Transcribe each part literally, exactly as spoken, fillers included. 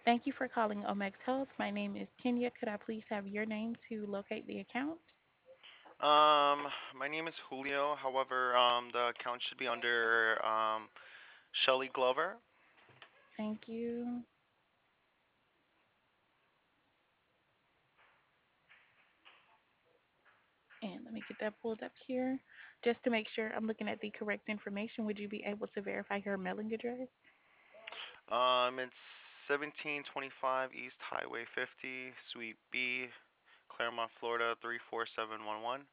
Thank you for calling Omex Health. My name is Kenya. Could I please have your name to locate the account? Um, my name is Julio. However, um, the account should be under um Shelly Glover. Thank you. And let me get that pulled up here. Just to make sure I'm looking at the correct information, would you be able to verify her mailing address? Um, it's seventeen twenty-five East Highway fifty, Suite B, Claremont, Florida three four seven one one.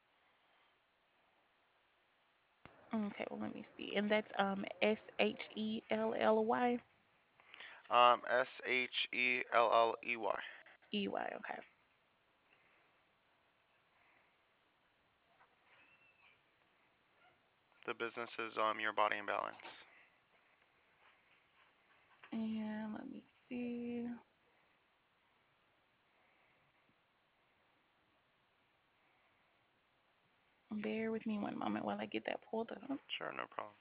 Okay, well, let me see. And that's um S H E L L Y Um, S H E L L E Y. E Y. Okay. The business is um Your Body and Balance. And let me see. Bear with me one moment while I get that pulled up. Sure, no problem.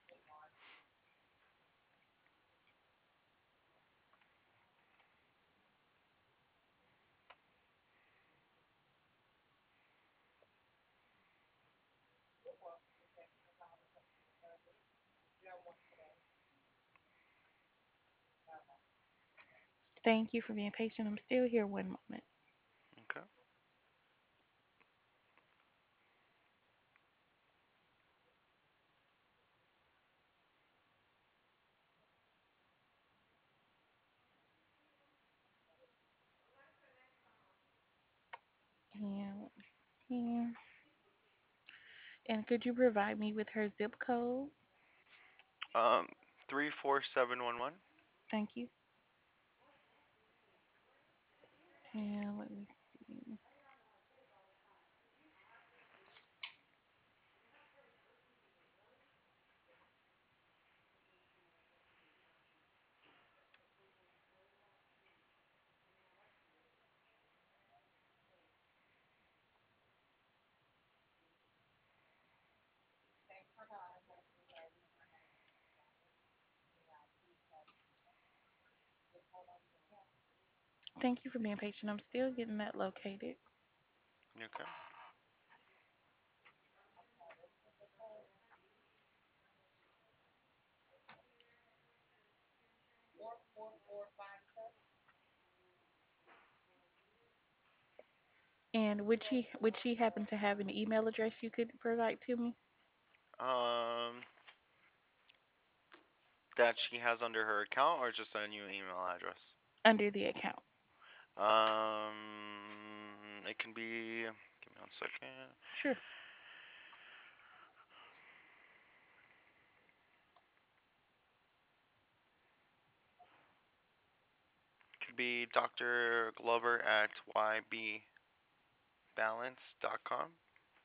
Thank you for being patient. I'm still here one moment. Okay. And let me see. And could you provide me with her zip code? Um, three four seven one one. Thank you. And let me see. Thank you for being patient. I'm still getting that located. Okay. And would she would she happen to have an email address you could provide to me Um, that she has under her account or just a new email address? under the account? Um, it can be. Give me one second. Sure. Could be Doctor Glover at y b balance dot com.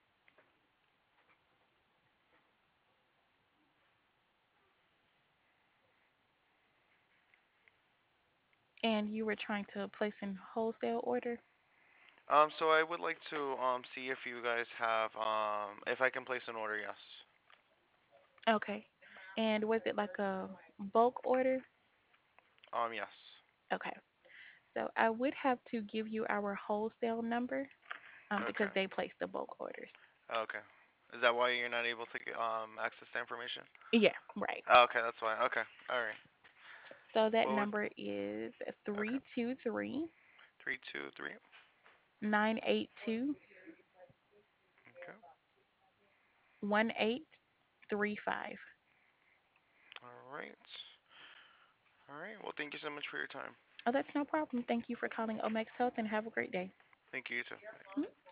And you were trying to place in wholesale order? Um, so I would like to um see if you guys have um if I can place an order. Yes. Okay. And was it like a bulk order? Um, yes. Okay. So I would have to give you our wholesale number um, Okay. because they place the bulk orders. Okay. Is that why you're not able to get, um access the information? Yeah, right. Okay, that's why. Okay. All right. So that What would? number is Okay. three two three, Three, two, three. nine eight two, Okay. one eight three five. All right. All right. Well, thank you so much for your time. Oh, that's no problem. Thank you for calling Omex Health and have a great day. Thank you, you too.